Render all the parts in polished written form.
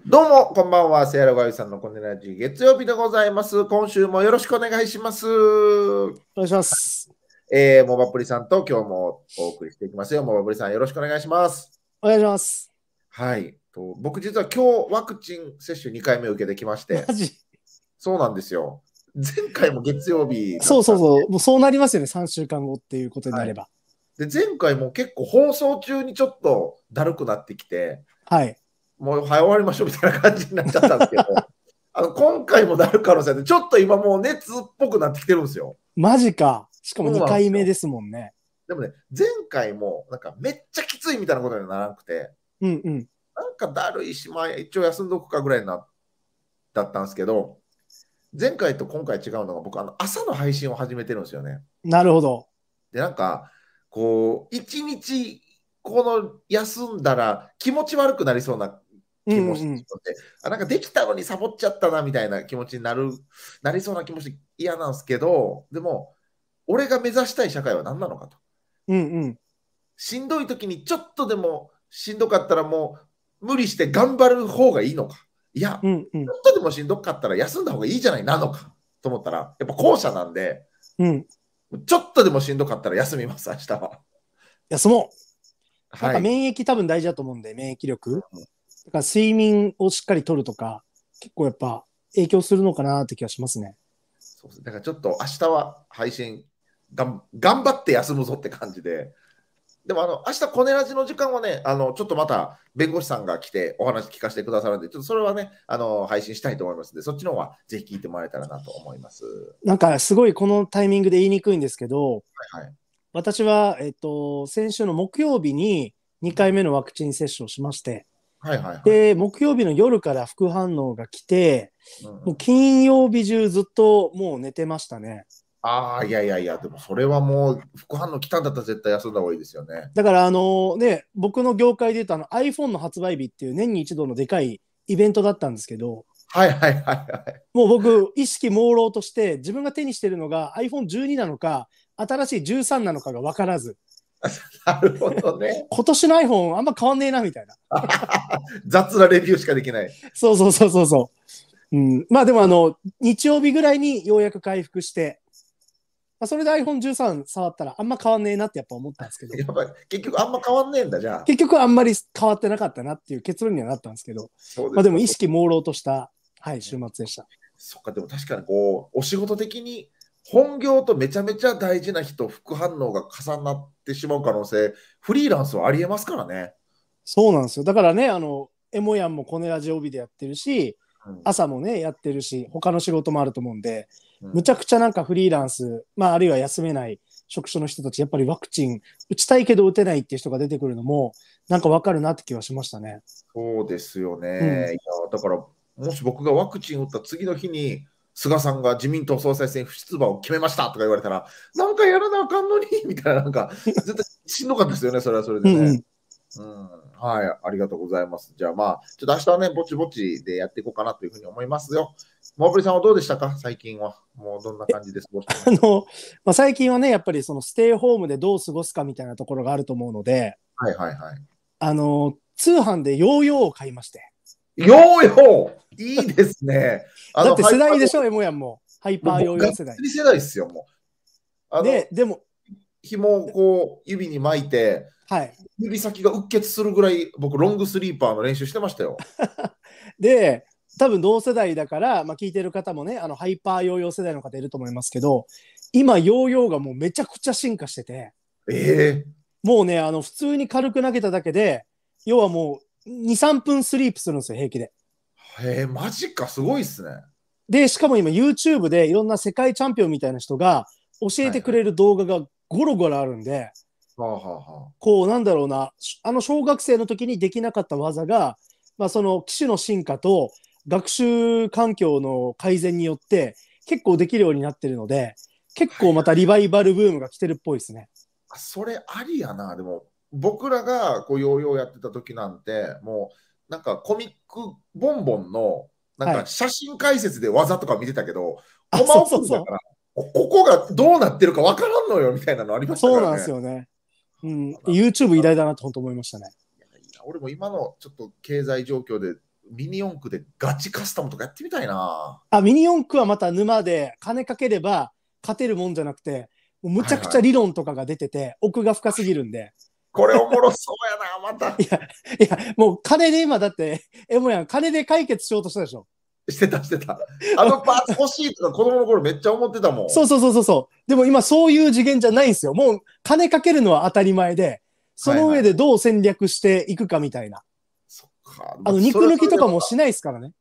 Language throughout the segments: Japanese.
どうも、こんばんは。セアラガイさんのコネラジ月曜日でございます。今週もよろしくお願いします。 お願いします。 モバプリさんと今日もお送りしていきますよ。モバプリさん、よろしくお願いします。 お願いします。 はい。僕、実は今日ワクチン接種2回目受けてきまして、 マジそうなんですよ。前回も月曜日だそうったんで、 そうそう。もうそうなりますよね。3週間後っていうことになはい。 れば。 で、前回も結構放送中にちょっとだるくなってきて、 はい。 もう、はい、終わりましょうみたいな感じになっちゃったんですけど、今回もなる可能性で、ちょっと今もう熱っぽくなってきてるんですよ。 マジか。しかもそうなん 2 ですよ。 回目ですもんね。 でもね、前回もなんかめっちゃきついみたいなことにはならなくて、 うんうん。 なんかだるいし、まあ一応休んどくかぐらいだったんですけど、前回と今回違うのが、僕、朝の配信を始めてるんですよね。 なるほど。 で、なんか、こう、一日、この休んだら気持ち悪くなりそうなうん気もしてうんしまって、なんかできたのにサボっちゃったなみたいな気持ちになりそうな気持ち嫌なんですけど、でも、俺が目指したい社会は何なのかと。 うんうん。 しんどい時にちょっとでもしんどかったらもう無理して頑張る方がいいのか。いや、 うんうん。 ちょっとでもしんどかったら休んだ方がいいじゃないなのかと思ったら、やっぱ後者なんで、 うん。 ちょっとでもしんどかったら休みます、明日は。 休もう。なんはい。 か免疫多分大事だと思うんで、免疫力。だから睡眠をしっかりとるとか、結構やっぱ影響するのかなって気がしますね。 そうです。だからちょっと明日は配信頑張って休むぞって感じで。でも明日コネラジの時間はね、ちょっとまた弁護士さんが来てお話聞かせてくださるんで、ちょっとそれはね、配信したいと思いますので、そっちの方はぜひ聞いてもらえたらなと思います。 なんかすごいこのタイミングで言いにくいんですけど、 はい。 私は、先週の木曜日に2回目のワクチン接種をしまして、 はいはいはい。 で、木曜日の夜から副反応が来て、もううんうん、 金曜日中ずっともう寝てましたね。 ああ、いやいやいや、でもそれはもう副反応来たんだったら絶対休んだ方がいいですよね。 だからね、僕の業界で言うとiPhone の発売日っていう年に一度のでかいイベントだったんですけど、 はいはいはいはい。 もう僕、意識朦朧として自分が手にしてるのが iPhone12 なのか、新しい13なのかが分からず、 なるほどね。 今年の iPhone あんま変わんねえなみたいな。 雑なレビューしかできない。 そうそうそうそうそう。うん、まあでも日曜日ぐらいにようやく回復して、まあ、それで iPhone13 触ったらあんま変わんねえなってやっぱ思ったんですけど、 やっぱり結局あんま変わんねえんだ、じゃあ。 結局あんまり変わってなかったなっていう結論にはなったんですけど、まあでもそうですか、 意識朦朧とした、はい、週末でした。 そっか、でも確かにこう、お仕事的に本業とめちゃめちゃ大事な人、副反応が重なってしまう可能性、フリーランスはありえますからね。 そうなんですよ。だからね、エモヤンもコネラジオビでやってるし、 うん、 朝もね、やってるし、他の仕事もあると思うんで、 うん、 むちゃくちゃなんかフリーランス、まああるいは休めない職種の人たち、やっぱりワクチン打ちたいけど打てないっていう人が出てくるのも、なんかわかるなって気はしましたね。 そうですようん。 ね。いや、だから、もし僕がワクチン打った次の日に、菅さんが自民党総裁選不出馬を決めましたとか言われたら、なんかやらなあかんのにみたいな、なんか、絶対しんどかったですよね、それはそれでね。 うんうん。 うん、はい、ありがとうございます。じゃあまあ、ちょっと明日はね、ぼちぼちでやっていこうかなというふうに思いますよ。モーブリさんはどうでしたか、最近は。もうどんな感じで過ごしてましたか。 まあ、最近はね、やっぱりそのステイホームでどう過ごすかみたいなところがあると思うので、 はいはいはい。 通販でヨーヨーを買いまして。 ヨーヨーいいですね。 だってハイパー世代でしょ、エモヤンも。ハイパーヨーもう僕、がっヨー世代。 つり世代ですよ、もう。 で、でも、 紐をこう、指に巻いて、 はい。 指先がうっ血するぐらい、僕、ロングスリーパーの練習してましたよ。 で、多分同世代だから、まあ、聞いてる方もね、ハイパーヨーヨー世代の方いると思いますけど、今、ヨーヨーがもうめちゃくちゃ進化してて、 ええ、 もうね、普通に軽く投げただけで、要はもう2、3分スリープするんですよ、平気で。 マジか、すごいっすね。 で、しかも今 YouTube でいろんな世界チャンピオンみたいな人が教えはいはい。 てくれる動画がゴロゴロあるんで、 はあはあはこうなんだろうな、小学生の時にできなかった技が、まあ、その機種の進化と学習環境の改善によって結構できるようになってるので、結あ。はいはい。 構またリバイバルブームが来てるっぽいですね。 それありやな。でも、僕らがこうヨーヨーやってた時なんて、もう、なんかコミックボンボンの、なんはい。 か写真解説で技とか見てたけど、 あ、 コマそうそうそ送りだから、ここがどうなってるかわからんのよみたいなのありまう。そうなんでしたからね。 すよね。うん。 あ、なん YouTube 偉大だなと本当思いましたね。 いやいや、俺も今のちょっと経済状況でミニ四駆でガチカスタムとかやってみたいな。 ミニ四駆はまた沼で金かければ勝てるもんじゃなくて、もうむちゃくちゃ理論とかが出てて、奥が深すぎるんで。 これおもろそうやな、また。 いや、もう金で今だって、もやん、金で解決しようとしたでしょ。 してた。あのパーツ欲しいとか子供の頃めっちゃ思ってたもん。 そう。でも今そういう次元じゃないんですよ。もう金かけるのは当たり前で、その上でどう戦略していくかみたいな。 そっか。 肉抜きとかもしないですからね。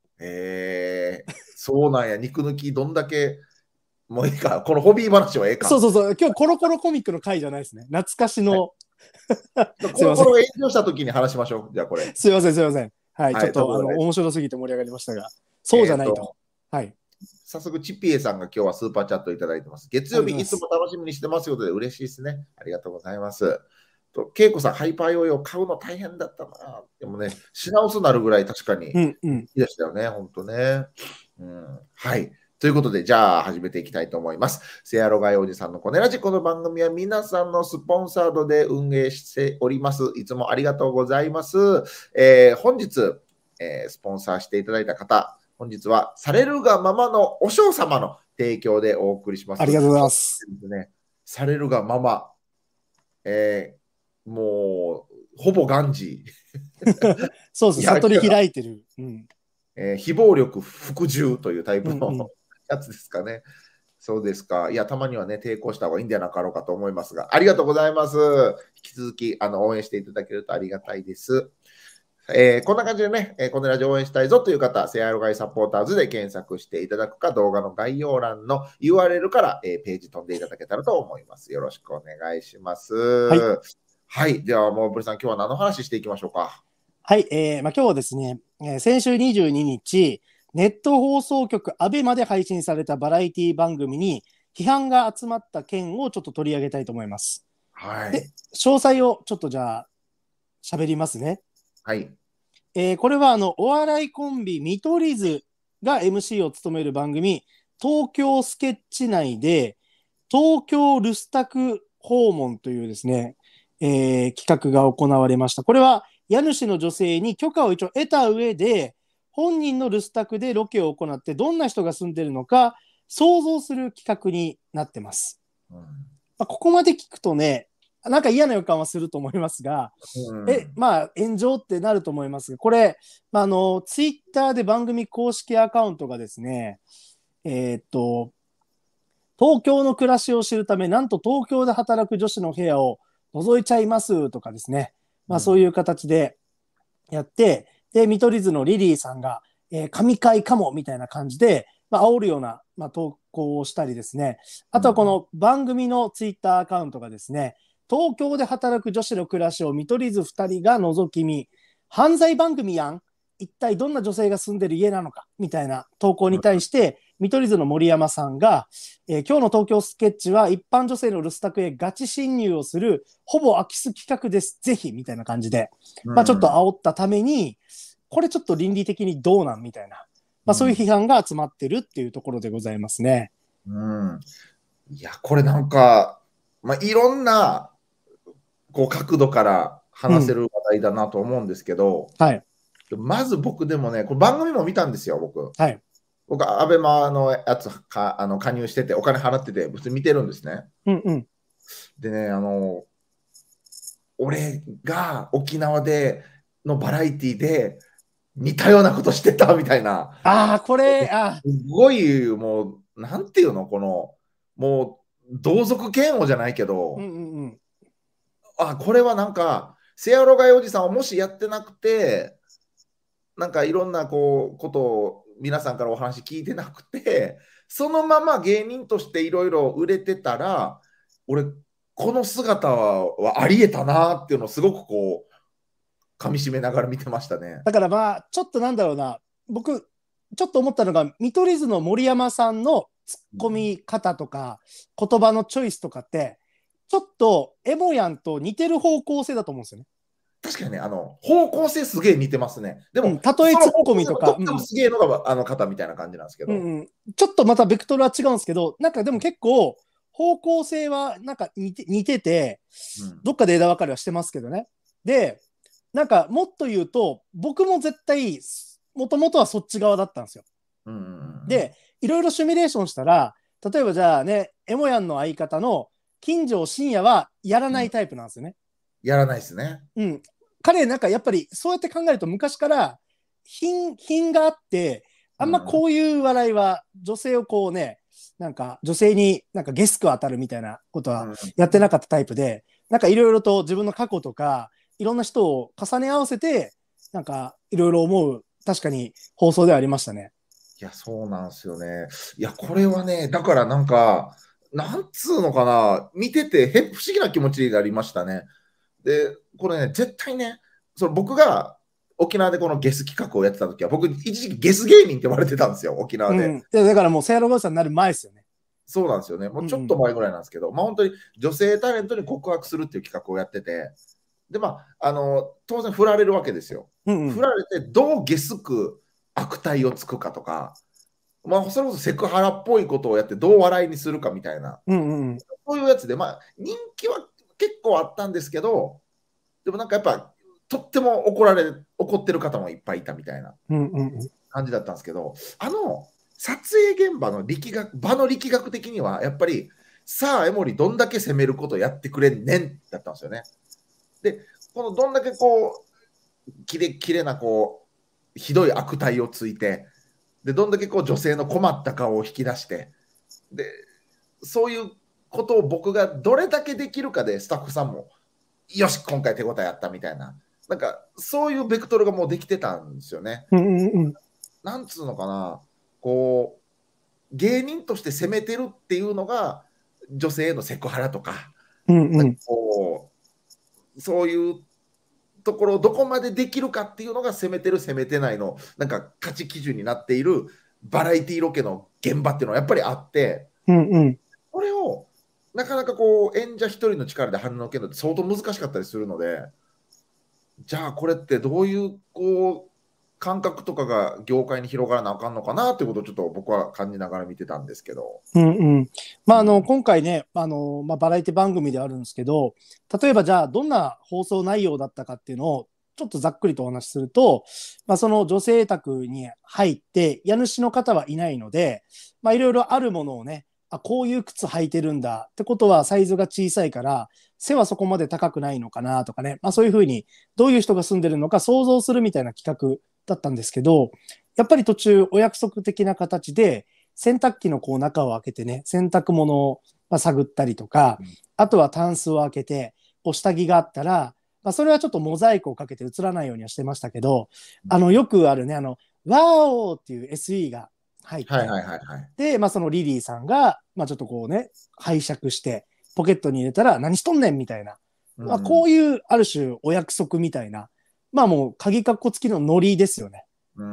そうなんや。肉抜きどんだけ、もういいか。このホビー話はええか。 そう。今日コロコロコミックの回じゃないですね。懐かしの。 コロコロ炎上した時に話しましょう。じゃあこれ。 すいません。はい、ちょっと面白すぎて盛り上がりましたが、そうじゃないと。はい。 早速、チッピエさんが今日はスーパーチャットいただいてます。月曜日いつも楽しみにしてますよとで嬉しいですね。ありがとうございます。恵子さん、ハイパーヨーヨー買うの大変だったな。でもね、品薄なるぐらい確かにいいでしたよね、本当ね。はい。ということで、じゃあ始めていきたいと思います。セアロガイおじさんのコネラジ、この番組は皆さんのスポンサードで運営しております。いつもありがとうございます。本日、スポンサーしていただいた方、本日はされるがままのお嬢様の提供でお送りします。 ありがとうございます。 されるがまま、もうほぼガンジー。そうです、悟り開いてる。 非暴力服従というタイプのやつですかね。そうですか。いや、たまにはね、抵抗した方がいいんじゃなかろうかと思いますが、ありがとうございます。引き続き応援していただけるとありがたいです。こんな感じでね、このラジオ応援したいぞという方、セアロガイサポーターズで検索していただくか、動画の概要欄の URL から、ページ飛んでいただけたらと思います。よろしくお願いします。はい。では、もうブリさん、今日は何の話していきましょうか。 はい。今日はですね、先週22日、ネット放送局アベマで配信されたバラエティ番組に批判が集まった件をちょっと取り上げたいと思います。 はい。 で、詳細をちょっとじゃあ、喋りますね。 はい。 これはお笑いコンビ見取り図が MC を務める番組、東京スケッチ内で、東京留守宅訪問というですね、企画が行われました。これは家主の女性に許可を一応得た上で、本人の留守宅でロケを行って、どんな人が住んでるのか想像する企画になってます。ここまで聞くとね、なんか嫌な予感はすると思いますが、炎上ってなると思いますが、これ、ツイッターで番組公式アカウントがですね、東京の暮らしを知るため、なんと東京で働く女子の部屋を覗いちゃいますとかですね、そういう形でやって、で、見取り図のリリーさんが、神回かもみたいな感じで、煽るような、投稿をしたりですね、あとはこの番組のツイッターアカウントがですね、東京で働く女子の暮らしを見取り図2人が覗き見、犯罪番組やん、一体どんな女性が住んでる家なのかみたいな投稿に対して、見取り図の森山さんが、今日の東京スケッチは一般女性の留守宅へガチ侵入をするほぼ空き巣企画です、ぜひみたいな感じで、ちょっと煽ったために、これちょっと倫理的にどうなんみたいな、そういう批判が集まってるっていうところでございますね。 いや、これなんか、いろんなこう角度から話せる話題だなと思うんですけど、まず僕でもね、これ番組も見たんですよ、僕。僕、アベマのやつ加入してて、お金払ってて、普通に見てるんですね。でね、俺が沖縄でのバラエティで似たようなことしてたみたいな。すごい、もう、なんていうの、この、もう、同族嫌悪じゃないけど、これはなんか、セアロガイおじさんをもしやってなくて、なんかいろんなことを皆さんからお話聞いてなくて、そのまま芸人としていろいろ売れてたら、俺、この姿はありえたなっていうのをすごくこう、噛み締めながら見てましたね。 だからちょっとなんだろうな、僕、ちょっと思ったのが、見取り図の森山さんのツッコミ方とか、言葉のチョイスとかって、ちょっとエモヤンと似てる方向性だと思うんですよね。 確かにね、方向性すげえ似てますね。でも、 例えツッコミとか。 すげえのがあの方みたいな感じなんですけど。 ちょっとまたベクトルは違うんですけど、なんかでも結構、方向性はなんか似てて、どっかで枝分かれはしてますけどね。で、 なんかもっと言うと、僕も絶対、もともとはそっち側だったんですよ。 うんうんで、いろいろシミュレーションしたら、例えばじゃあね、エモヤンの相方の金城深也はやらうん、 ないタイプなんですよね。 やらないですね。 うん。彼、なんかやっぱりそうやって考えると昔から品があって、あんまうんこういう笑いは女性をこうね、なんか女性になんかゲスク当たるみたいなことはうんやってなかったタイプで、なんかいろいろと自分の過去とか、いろんな人を重ね合わせて、なんかいろいろ思う、確かに放送ではありましたね。 いや、そうなんですよね。いや、これはね、だからなんか、なんつうのかな、見てて不思議な気持ちになりましたね。で、これね、絶対ね、その僕が沖縄でこのゲス企画をやってた時は、僕、一時期ゲス芸人って呼ばれてたんですよ、沖縄で。 うん。だからもうセイロゴーさんになる前ですよね。 そうなんですよね。もうちょっうんうん。 と前ぐらいなんですけど、まあ本当に女性タレントに告白するっていう企画をやってて、で、まあ、当然振られるわけですよ。 うんうん。 振られて、どうゲスく悪態をつくかとか、まあ、それこそセクハラっぽいことをやってどう笑いにするかみたいな、 うんうんうん。 そういうやつで、まあ、人気は結構あったんですけど、でもなんかやっぱ、とっても怒ってる方もいっぱいいたみたいなうんうんうん。 感じだったんですけど、撮影現場の場の力学的には、やっぱり、さあ、江森、どんだけ攻めることやってくれんねんだったんですよね。で、このどんだけこう、きれな、こう、ひどい悪態をついて、で、どんだけこう女性の困った顔を引き出して、で、そういうことを僕がどれだけできるかで、スタッフさんも、よし、今回手応えあったみたいな、なんか、そういうベクトルがもうできてたんですよね。 うんうんうん。 なんつうのかな、こう、芸人として攻めてるっていうのが、女性へのセクハラとか、なんかうんうん。 こう、そういうところをどこまでできるかっていうのが攻めてる攻めてないのなんか価値基準になっているバラエティロケの現場っていうのはやっぱりあって、 うんうん。 これをなかなかこう演者一人の力で反応を受けるのって相当難しかったりするので、じゃあこれってどういうこう感覚とかが業界に広がらなあかんのかなっていうことをちょっと僕は感じながら見てたんですけど。 うんうん。まあ、 うん、 今回ね、まあ、バラエティ番組であるんですけど、例えばじゃあ、どんな放送内容だったかっていうのを、ちょっとざっくりとお話しすると、まあ、その女性宅に入って、家主の方はいないので、まあ、いろいろあるものをね、あ、こういう靴履いてるんだってことは、サイズが小さいから、背はそこまで高くないのかなとかね、まあ、そういうふうに、どういう人が住んでるのか想像するみたいな企画だったんですけど、やっぱり途中、お約束的な形で、洗濯機のこう中を開けてね、洗濯物を探ったりとか、あとはタンスを開けて、こう下着があったら、まあ、それはちょっとモザイクをかけて映らないようにはしてましたけど、よくあるね、ワーオーっていう SE が入って、 はいはいはいはい。 で、まあ、そのリリーさんが、まあ、ちょっとこうね、拝借して、ポケットに入れたら、何しとんねんみたいな。まあ、こうんういう、ある種、お約束みたいな、まあもう、鍵括弧付きのノリですよね。 うん。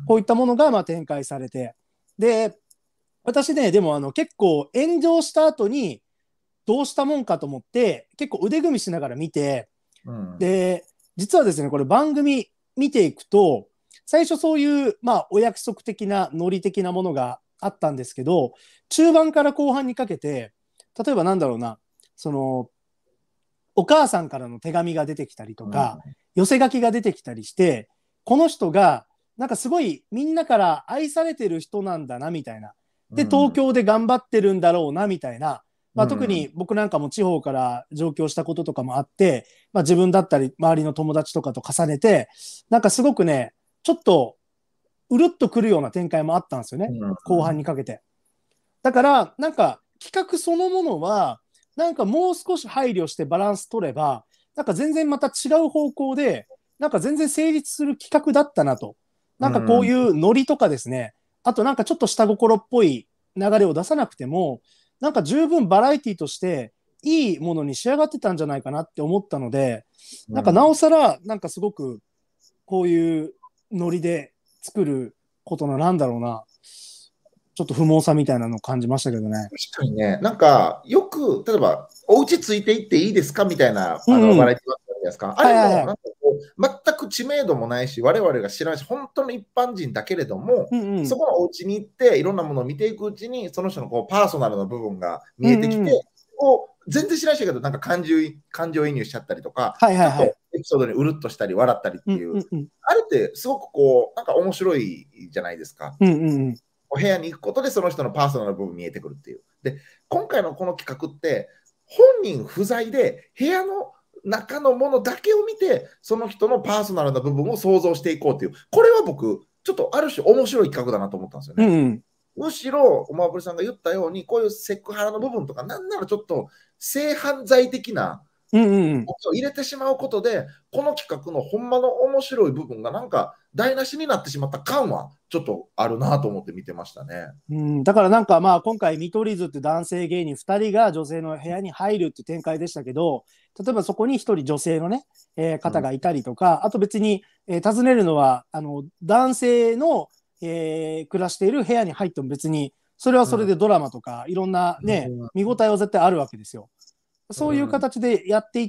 こういったものが、まあ、展開されて。で、私ね、でも結構炎上した後にどうしたもんかと思って結構腕組みしながら見て、 うん。 で、実はですね、これ番組見ていくと、最初そういう、まあ、お約束的なノリ的なものがあったんですけど、中盤から後半にかけて、例えばなんだろうな、その、お母さんからの手紙が出てきたりとか、 うん寄せ書きが出てきたりして、この人が、なんかすごいみんなから愛されてる人なんだな、みたいな。で、東うん京で頑張ってるんだろうな、みたいな。まあ、特うんに僕なんかも地方から上京したこととかもあって、まあ、自分だったり周りの友達とかと重ねて、なんかすごくね、ちょっとうるっとくるような展開もあったんですよね。後半にかけて。だから、なんか企画そのものは、なんかもう少し配慮してバランス取れば、なんか全然また違う方向で、なんか全然成立する企画だったなと。なんかこういうノリとかですね、あとなんかちょっと下心っぽい流れを出さなくても、なんか十分バラエティとしていいものに仕上がってたんじゃないかなって思ったので、なんかなおさら、なんかすごくこういうノリで作ることのなんだろうな、ちょっと不毛さみたいなのを感じましたけどね。 確かにね、なんか、よく、例えば、お家ついていっていいですかみたいな、 うんうん。 バラエティーあったじゃないですか。あれも、 はいはいはい。 なんかこう、全く知名度もないし、我々が知らないし、本当の一般人だけれども、 うんうん。 そこのお家に行って、いろんなものを見ていくうちに、その人のこうパーソナルな部分が見うんえてきて、 うん。 全然知らない人だけど、なんか感情移入しちゃったりとか、 はいはいはい。 ちょっとエピソードにうるっとしたり笑ったりっていう、 うんうんうん。 あれってすごくこう、なんか面白いじゃないですか。 うんうんうん。 お部屋に行くことでその人のパーソナルな部分見えてくるっていう。で、今回のこの企画って、本人不在で部屋の中のものだけを見て、その人のパーソナルな部分を想像していこうっていう、これは僕、ちょっとある種面白い企画だなと思ったんですよね。 うんうん。 むしろ、おまぶりさんが言ったように、こういうセクハラの部分とか、なんならちょっと性犯罪的なうんうんうん。 を入れてしまうことで、この企画のほんまの面白い部分がなんか台無しになってしまった感はちょっとあるなと思って見てましたね。 うん、だからなんかまあ今回見取り図って男性芸人2人が女性の部屋に入るって展開でしたけど、例えばそこに1人女性のね、方がいたりとか、あと別に、尋ねるのは男性の、暮らしている部屋に入っても別にそれはそれでドラマとかいろんなね、見応えは絶対あるわけですよ。そういう形でやっていって、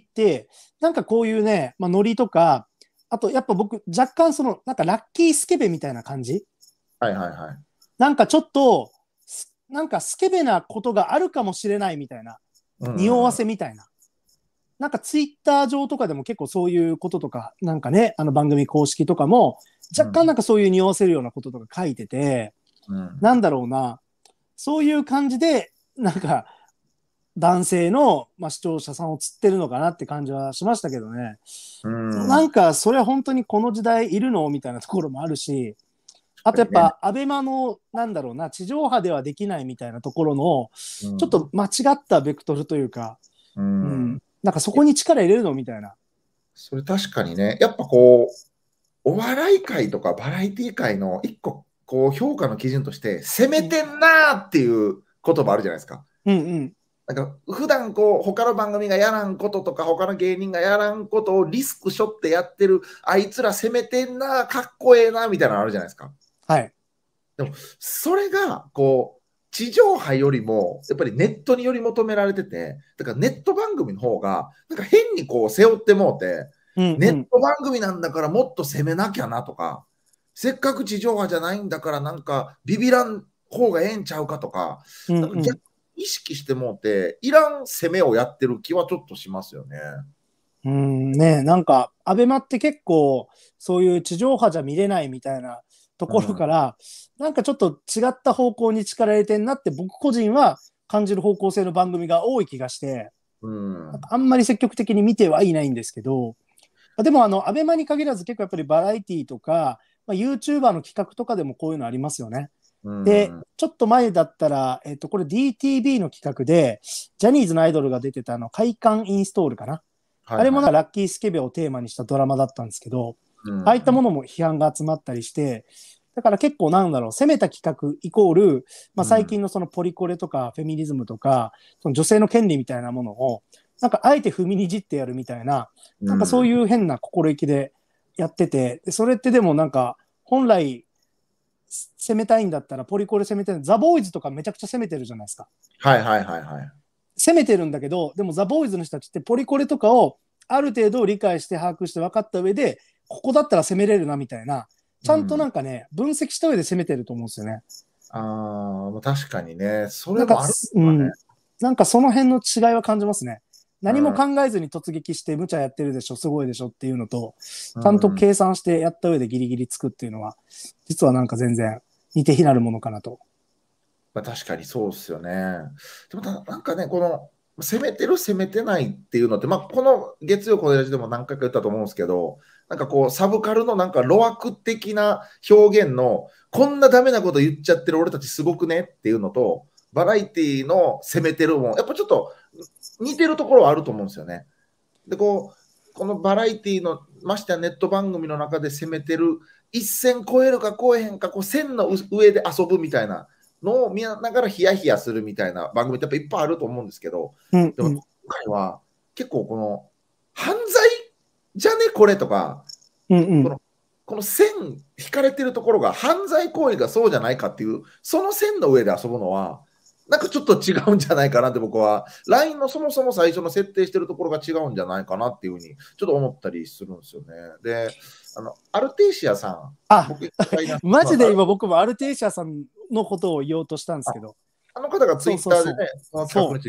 なんかこういうね、まあ、ノリとか、あとやっぱ僕若干そのなんかラッキースケベみたいな感じ、 はいはいはい。 なんかちょっと、なんかスケベなことがあるかもしれないみたいな、匂わせみたいな。なんかツイッター上とかでも結構そういうこととか、なんかね、番組公式とかも、若干なんかそういう匂わせるようなこととか書いてて、なんだろうな、そういう感じで、なんか、男性の、まあ、視聴者さんを釣ってるのかなって感じはしましたけどね。なんか、それは本当にこの時代いるのみたいなところもあるし、あとやっぱ、アベマの、なんだろうな、地上波ではできないみたいなところの、ちょっと間違ったベクトルというか、なんかそこに力入れるのみたいな。 それ確かにね、やっぱこう、お笑い界とかバラエティ界の一個、こう、評価の基準として、攻めてんなーっていう言葉あるじゃないですか。 うんうん。 なんか普段こう他の番組がやらんこととか他の芸人がやらんことをリスク背負ってやってるあいつら攻めてんなかっこええなみたいなのあるじゃないですか。 はい。 でもそれがこう地上波よりもやっぱりネットにより求められてて、だからネット番組の方がなんか変にこう背負ってもうて、 うんうん、 ネット番組なんだからもっと攻めなきゃなとか、せっかく地上波じゃないんだからなんかビビらん方がええんちゃうかとか、なんか逆意識してもうて、いらん攻めをやってる気はちょっとしますよね。 ね、なんか、アベマって結構、そういう地上波じゃ見れないみたいなところから、なんかちょっと違った方向に力入れてんなって僕個人は感じる方向性の番組が多い気がして、なんかあんまり積極的に見てはいないんですけど、でもアベマに限らず結構やっぱりバラエティとか、まあ、YouTuber の企画とかでもこういうのありますよね。で、ちょっと前だったら、これ DTV の企画で、ジャニーズのアイドルが出てた快感インストールかな。あれもラッキースケベをテーマにしたドラマだったんですけど、ああいったものも批判が集まったりして、だから結構なんだろう、攻めた企画イコール、まあ、最近のそのポリコレとかフェミニズムとか、その女性の権利みたいなものを、なんかあえて踏みにじってやるみたいな、なんかそういう変な心意気でやってて、それってでもなんか、本来攻めたいんだったらポリコレ攻めてる、ザ・ボーイズとかめちゃくちゃ攻めてるじゃないですか。 はいはいはいはい。 攻めてるんだけど、でもザ・ボーイズの人たちってポリコレとかをある程度理解して把握して分かった上で、ここだったら攻めれるなみたいな、ちゃんとなんかね、分析した上で攻めてると思うんですよね。 確かにね、それなんか、 もあるかね。 なんかその辺の違いは感じますね。何も考えずに突撃して無茶やってるでしょ、すごいでしょっていうのと、ちゃんと計算してやった上でギリギリつくっていうのは、実はなんか全然似て非なるものかなと。 まあ、確かにそうですよね。でもなんかね、この攻めてる、攻めてないっていうのって、まあ、この月曜このラジでも何回か言ったと思うんですけど、なんかこう、サブカルのなんか露悪的な表現の、こんなダメなこと言っちゃってる俺たちすごくねっていうのと、バラエティの攻めてるもん、やっぱちょっと似てるところはあると思うんですよね。で、このバラエティの、ましてやネット番組の中で攻めてる、一線超えるか超えへんか、こう線の上で遊ぶみたいなのを見ながらヒヤヒヤするみたいな番組ってやっぱいっぱいあると思うんですけど、でも今回は結構この犯罪じゃねこれとか、この線引かれてるところが犯罪行為がそうじゃないかっていう、その線の上で遊ぶのは、なんかちょっと違うんじゃないかなって僕は、LINE のそもそも最初の設定してるところが違うんじゃないかなっていうふうにちょっと思ったりするんですよね。で、アルテイシアさん、 マジで今僕もアルテイシアさんのことを言おうとしたんですけど、 あの方がツイッターでね、その企画について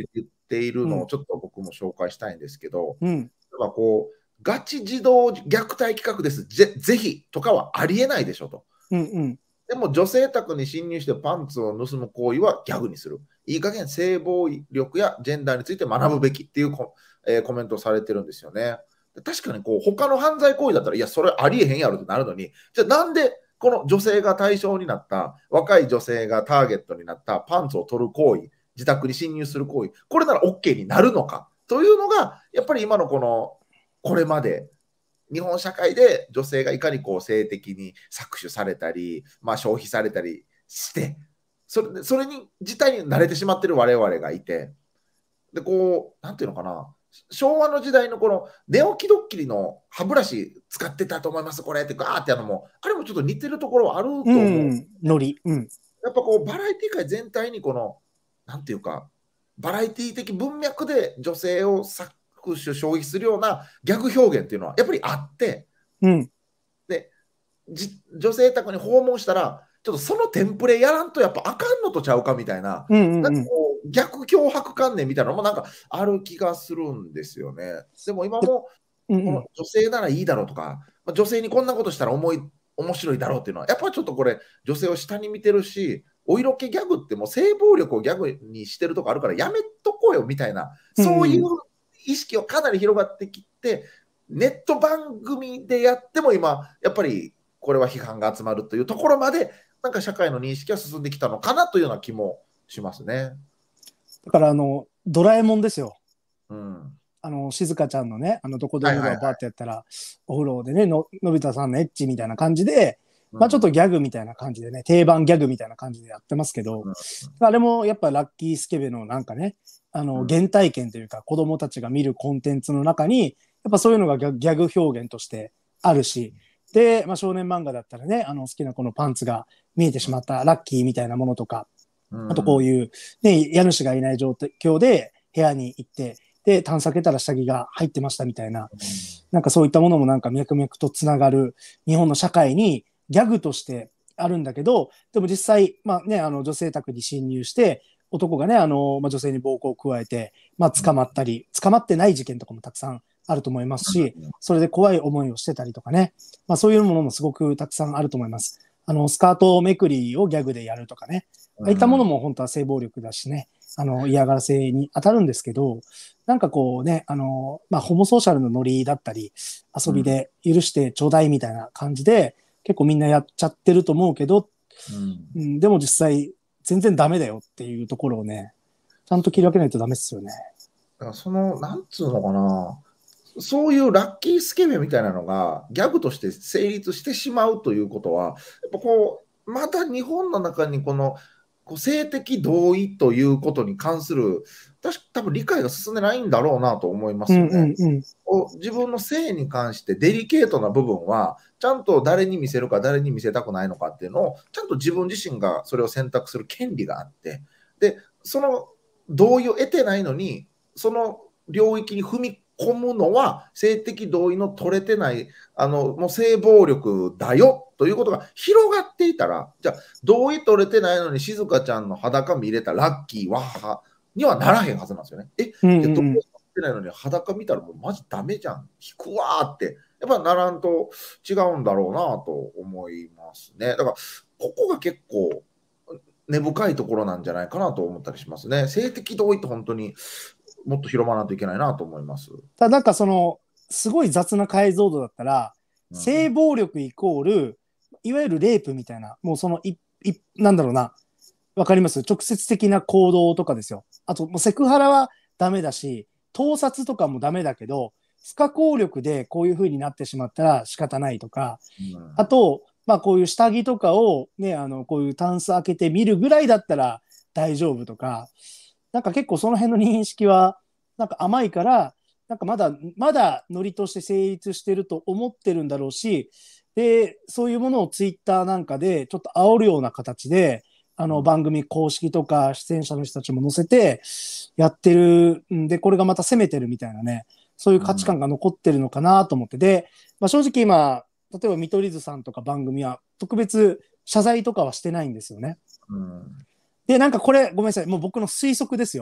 っているのをちょっと僕も紹介したいんですけど、 うん。 例えばこう、ガチ児童虐待企画です、ぜひとかはありえないでしょと。 うんうん。 でも女性宅に侵入してパンツを盗む行為はギャグにする。いい加減性暴力やジェンダーについて学ぶべきっていうコメントをされてるんですよね。確かにこう他の犯罪行為だったら、いや、それありえへんやろってなるのに、じゃあなんでこの女性が対象になった、若い女性がターゲットになったパンツを取る行為、自宅に侵入する行為、これなら OK になるのかというのが、やっぱり今のこれまで日本社会で女性がいかにこう性的に搾取されたり、まあ、消費されたりして、それに自体に慣れてしまっている我々がいて、で、こう、なんていうのかな、昭和の時代のこの寝起きドッキリの歯ブラシ使ってたと思います、これってガーってやるのも、あれもちょっと似てるところはあると思う。 うん。ノリ。うん。 やっぱこう、バラエティ界全体になんていうか、バラエティ的文脈で女性を搾取、消費するようなギャグ表現っていうのはやっぱりあって、 うん。 で、女性宅に訪問したら、ちょっとそのテンプレやらんとやっぱあかんのとちゃうかみたいな、 うんうんうん。 なんかこう逆脅迫観念みたいなのもなんかある気がするんですよね。でも今もうんうん。 この女性ならいいだろうとか、女性にこんなことしたら面白いだろうっていうのは、やっぱりちょっとこれ、女性を下に見てるし、お色気ギャグってもう性暴力をギャグにしてるとこあるからやめとこうよみたいな、そういう意識をかなり広がってきて、ネット番組でやっても今、やっぱりこれは批判が集まるというところまで、なんか社会の認識は進んできたのかなというような気もしますね。 だからドラえもんですよ。 うん。 静香ちゃんのね、どこでもはいはいはい。 がバーってやったら、お風呂でね、のび太さんのエッチみたいな感じで、 うんまあちょっとギャグみたいな感じでね、定番ギャグみたいな感じでやってますけど、 うんあれもやっぱラッキースケベのなんかね、 うん原体験というか子供たちが見るコンテンツの中に、やっぱそういうのがギャグ表現としてあるし、で、まあ少年漫画だったらね、好きなこのパンツが見えてしまったラッキーみたいなものとか、 うんあとこういう、ね、家主がいない状況で部屋に行って、で、タンス開けたら下着が入ってましたみたいな、なんかそういったものもなんか脈々とつながる日本の社会にギャグとしてあるんだけど、でも実際、まあね、女性宅に侵入して、男がね、まあ、女性に暴行を加えて、まあ捕まったり、捕まってない事件とかもたくさんあると思いますし、それで怖い思いをしてたりとかね、まあそういうものもすごくたくさんあると思います。スカートめくりをギャグでやるとかね、ああいったものも本当は性暴力だしね、嫌がらせに当たるんですけど、なんかこうね、まあ、ホモソーシャルのノリだったり、遊びで許してちょうだいみたいな感じで、結構みんなやっちゃってると思うけど、うん、でも実際、全然ダメだよっていうところをね、ちゃんと切り分けないとダメですよね。 だからなんつうのかな、そういうラッキースケベみたいなのがギャグとして成立してしまうということは、やっぱまた日本の中に性的同意ということに関する、多分理解が進んでないんだろうなと思いますよね。自分の性に関してデリケートな部分は、ちゃんと誰に見せるか、誰に見せたくないのかっていうのを、ちゃんと自分自身がそれを選択する権利があって、で、その同意を得てないのに、その領域に踏み込むのは性的同意の取れてないもう性暴力だよということが広がっていたら、じゃあ同意取れてないのに静香ちゃんの裸見れたラッキーわはにはならへんはずなんですよね。同意取ってないのに裸見たらもうマジダメじゃん、引くわーってやっぱならんと違うんだろうなと思いますね。だからここが結構根深いところなんじゃないかなと思ったりしますね。性的同意って本当にもっと広まらないといけないなと思います。 ただなんかすごい雑な解像度だったら、性暴力イコール、いわゆるレイプみたいな、もうなんだろうな、わかります？直接的な行動とかですよ。あと、もうセクハラはダメだし、盗撮とかもダメだけど、不可抗力でこういう風になってしまったら仕方ないとか、あと、まあこういう下着とかをね、こういうタンス開けて見るぐらいだったら大丈夫とか、なんか結構その辺の認識はなんか甘いから、なんかまだノリとして成立してると思ってるんだろうし、で、そういうものをツイッターなんかでちょっと煽るような形で、番組公式とか出演者の人たちも載せてやってるんで、これがまた攻めてるみたいなね、そういう価値観が残ってるのかなと思って。で、まあ、正直今、例えば見取り図さんとか番組は特別謝罪とかはしてないんですよね。で、なんかこれ、ごめんなさい。もう僕の推測ですよ。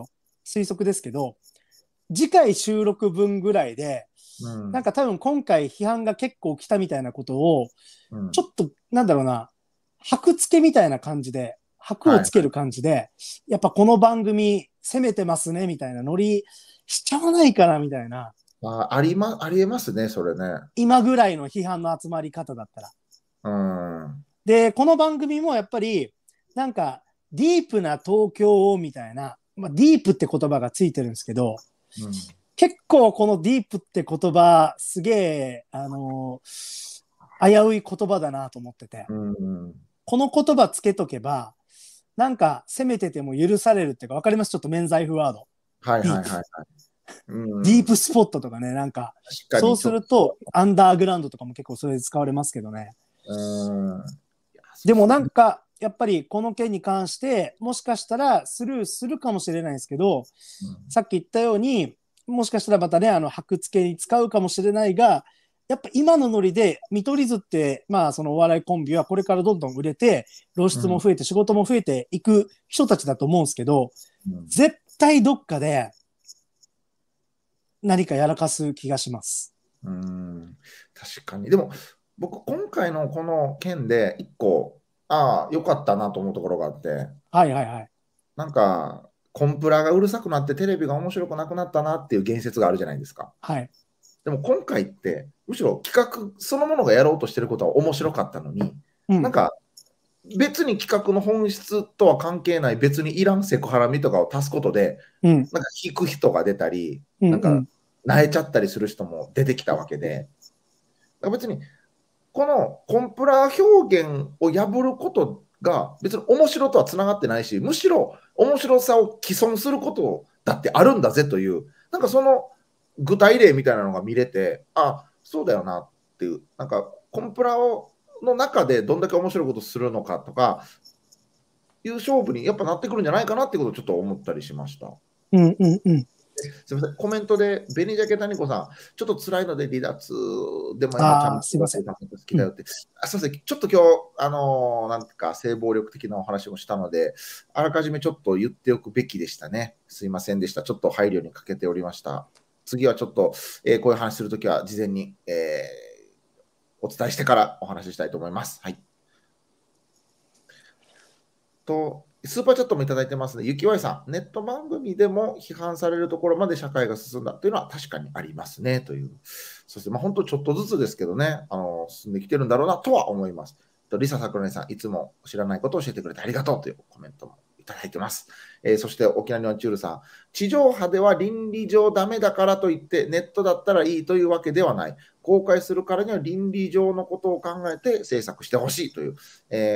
推測ですけど、次回収録分ぐらいで、なんか多分今回批判が結構来たみたいなことを、ちょっと、なんだろうな、箔付けみたいな感じで、箔をつける感じで、やっぱこの番組攻めてますね、みたいなノリしちゃわないかな、みたいな。 ありえますね、それね。 今ぐらいの批判の集まり方だったら。 で、この番組もやっぱり、なんか、ディープな東京をみたいな、まあ、ディープって言葉がついてるんですけど、結構このディープって言葉、すげえ、危うい言葉だなと思ってて、この言葉つけとけば、なんか攻めてても許されるっていうか、わかります？ちょっと免罪符ワード。ディープスポットとかね、なんか、そうすると、アンダーグラウンドとかも結構それで使われますけどね。でもなんか、やっぱりこの件に関して、もしかしたらスルーするかもしれないですけど、さっき言ったように、もしかしたらまたね、箔付けに使うかもしれないが、やっぱ今のノリで、見取り図って、まあそのお笑いコンビはこれからどんどん売れて、露出も増えて仕事も増えていく人たちだと思うんですけど、絶対どっかで何かやらかす気がします。 確かに。でも、僕、今回のこの件で一個、良かったなと思うところがあって、なんか、コンプラがうるさくなってテレビが面白くなくなったなっていう言説があるじゃないですか。でも今回って、むしろ企画そのものがやろうとしてることは面白かったのに、なんか、別に企画の本質とは関係ない別にいらんセクハラみとかを足すことで、なんか引く人が出たり、なんか、萎えちゃったりする人も出てきたわけで、別にこのコンプラ表現を破ることが別に面白とはつながってないし、むしろ面白さを毀損することだってあるんだぜという、なんかその具体例みたいなのが見れて、そうだよなっていう、なんかコンプラの中でどんだけ面白いことするのかとかいう勝負にやっぱなってくるんじゃないかなっていうことをちょっと思ったりしました。すみません、コメントで、紅ジャケ谷子さん、ちょっと辛いので離脱でも山ちゃんすいません。 好きだよって。すみません、ちょっと今日、なんていうか、性暴力的なお話もしたので、あらかじめちょっと言っておくべきでしたね。すいませんでした。ちょっと配慮に欠けておりました。次はちょっと、こういう話するときは、事前に、お伝えしてからお話ししたいと思います。はい。スーパーチャットもいただいてますね。ゆきわいさん、ネット番組でも批判されるところまで社会が進んだというのは確かにありますねという。そして、本当ちょっとずつですけどね、進んできてるんだろうなとは思います。リサ・サクラネさん、いつも知らないことを教えてくれてありがとうというコメントもいただいてます。そして、沖縄のチュールさん、地上波では倫理上ダメだからといって、ネットだったらいいというわけではない。公開するからには倫理上のことを考えて制作してほしいという、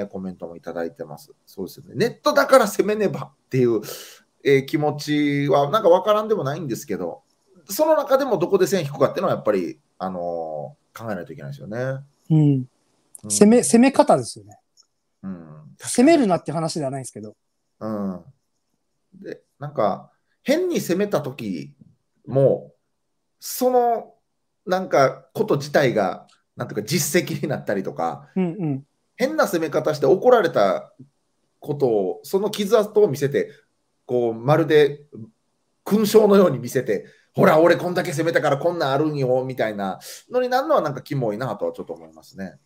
コメントもいただいてます。そうですよね。ネットだから攻めねばっていう、気持ちはなんか分からんでもないんですけど、その中でもどこで線引くかっていうのはやっぱり、考えないといけないですよね。 攻め方ですよね。攻めるなって話ではないんですけど。 で、なんか、変に攻めた時も、その、なんか、こと自体が、なんていうか、実績になったりとか、変な攻め方して怒られたことを、その傷跡を見せて、こう、まるで勲章のように見せて、ほら、俺こんだけ攻めたからこんなんあるんよ、みたいなのになるのはなんかキモいなとはちょっと思いますね。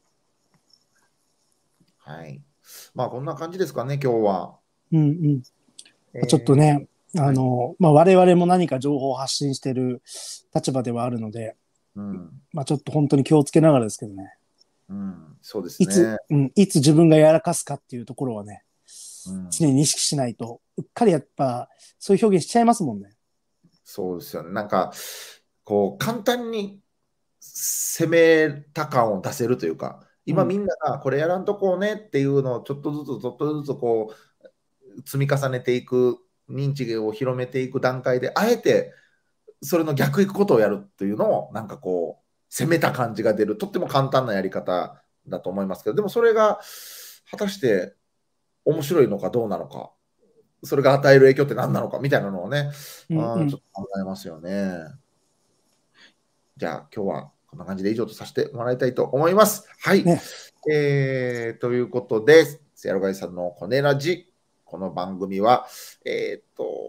はい。こんな感じですかね、今日は。 ちょっとね、我々も何か情報を発信している立場ではあるので、ちょっと本当に気をつけながらですけどね。 そうですね。 いつ自分がやらかすかっていうところはね、常に意識しないと、うっかりやっぱ、そういう表現しちゃいますもんね。 そうですよね。なんか、こう、簡単に攻めた感を出せるというか、今みんながこれやらんとこうねっていうのをちょっとずつこう、積み重ねていく、認知を広めていく段階で、あえてそれの逆いくことをやるっていうのを、なんかこう、攻めた感じが出る、とっても簡単なやり方だと思いますけど、でもそれが果たして面白いのかどうなのか、それが与える影響って何なのかみたいなのをね、ちょっと考えますよね。じゃあ今日はこんな感じで以上とさせてもらいたいと思います。はい。ということで、せやろがいさんのコネラジ、この番組は、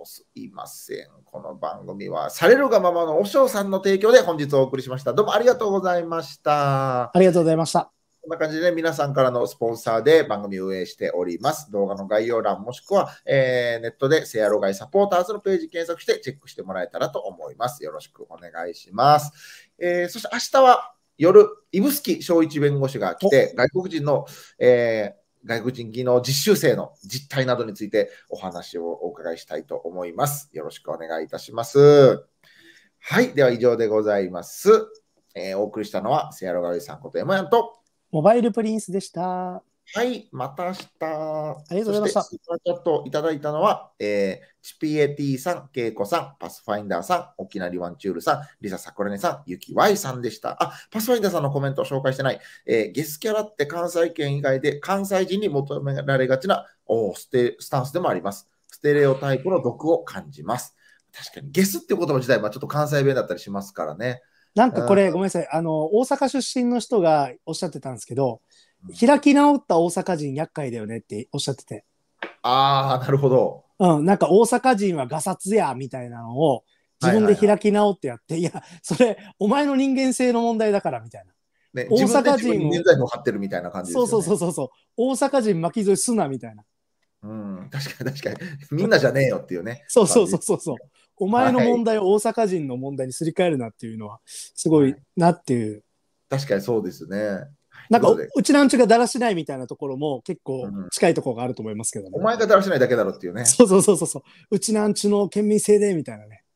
すいません。この番組は、されるがままのおしょうさんの提供で本日お送りしました。どうもありがとうございました。 ありがとうございました。 こんな感じで、ね、皆さんからのスポンサーで番組を運営しております。動画の概要欄もしくは、ネットでセアロガイサポーターズのページ検索してチェックしてもらえたらと思います。よろしくお願いします。そして明日は夜、指宿正一弁護士が来て、外国人の、外国人技能実習生の実態などについてお話をお伺いしたいと思います。よろしくお願いいたします。はい、では以上でございます。お送りしたのはセアロガイさんこと山やんとモバイルプリンスでした。 はい、また明日。 ありがとうございました。 そして、スーパーチャットいただいたのは、チピエティさん、ケイコさん、パスファインダーさん、沖縄リワンチュールさん、リサ・サコレネさん、ユキワイさんでした。パスファインダーさんのコメントを紹介してない。ゲスキャラって関西圏以外で関西人に求められがちなスタンスでもあります。ステレオタイプの毒を感じます。確かに、ゲスっていう言葉自体はちょっと関西弁だったりしますからね。 なんかこれ、ごめんなさい。大阪出身の人がおっしゃってたんですけど、開き直った大阪人厄介だよねっておっしゃってて。 なるほど。 なんか大阪人はガサツやみたいなのを自分で開き直ってやって、いや、それ、お前の人間性の問題だからみたいな。 ね、大阪人に現在も張ってるみたいな感じですよね。 そう。大阪人巻き添えすなみたいな。 確かに。みんなじゃねえよっていうね。 そう。お前の問題を大阪人の問題にすり替えるなっていうのは、すごいなっていう。 確かにそうですね。 なんか、うちなんちゅがだらしないみたいなところも結構近いところがあると思いますけどね。 お前がだらしないだけだろっていうね。 そう。うちなんちゅの県民性でみたいなね。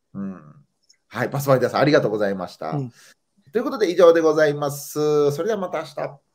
はい、パスワイダーさんありがとうございました。ということで以上でございます。それではまた明日。